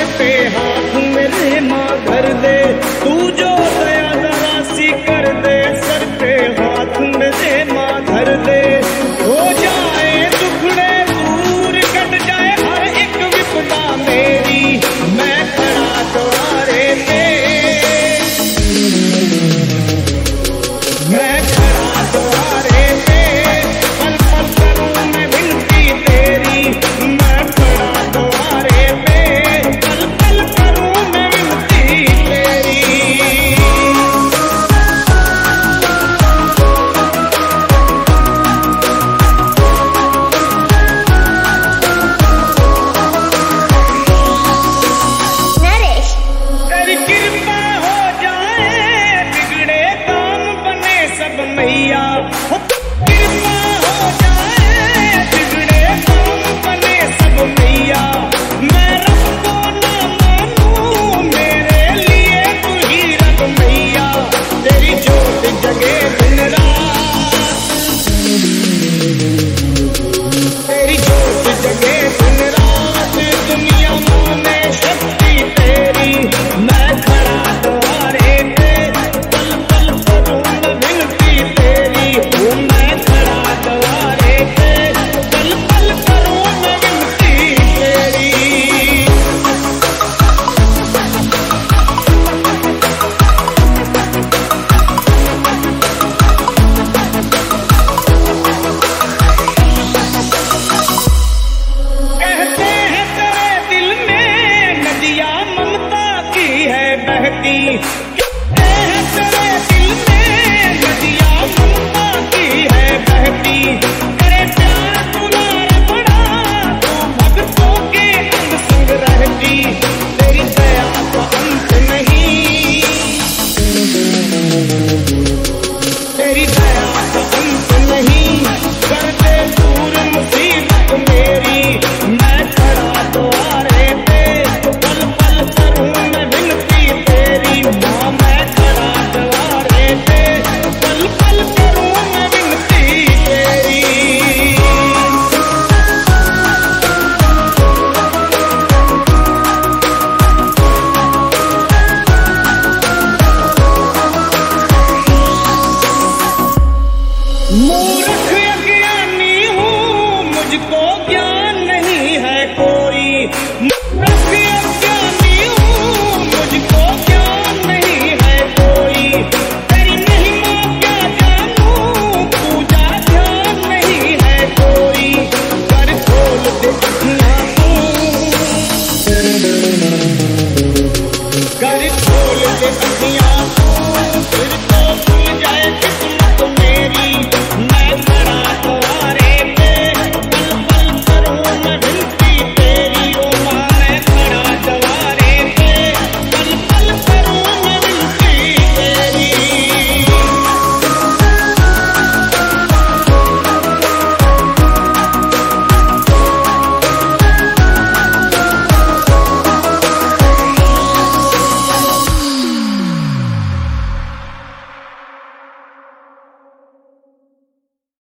पे हाथ मेरे माँ धर दे, तू जो दया जरा सी कर दे, सर पे हाथ मेरे माँ धर दे, हो जाए दुखड़े दूर, कट जाए हर एक विपदा मेरी, मैं खड़ा द्वारे पे, मैं खड़ा द्वारे पे, पल पल करूं मैं विनती तेरी, मैं खड़ा द्वारे पे, पल पल करूं मैं विनती तेरी। नरेश, तेरी कृपा हो जाए, बिगड़े काम बने सब मैया, कृपा हो जाए, बिगड़े काम बने सब मैया, मैं रब को ना मानूं, मेरे लिए तू ही रब मैया, तेरी ज्योत जगे दिन रात, तेरी ज्योत जगे दिन रात, दुनिया माने शक्ति तेरी, मैं खड़ा द्वारे पे, पल पल करूं मैं विनती तेरी, ओ मैं खड़ा द्वारे पे, पल पल करूं मैं विनती तेरी। कहते हैं तेरे दिल में नदियाँ ममता की है बहती,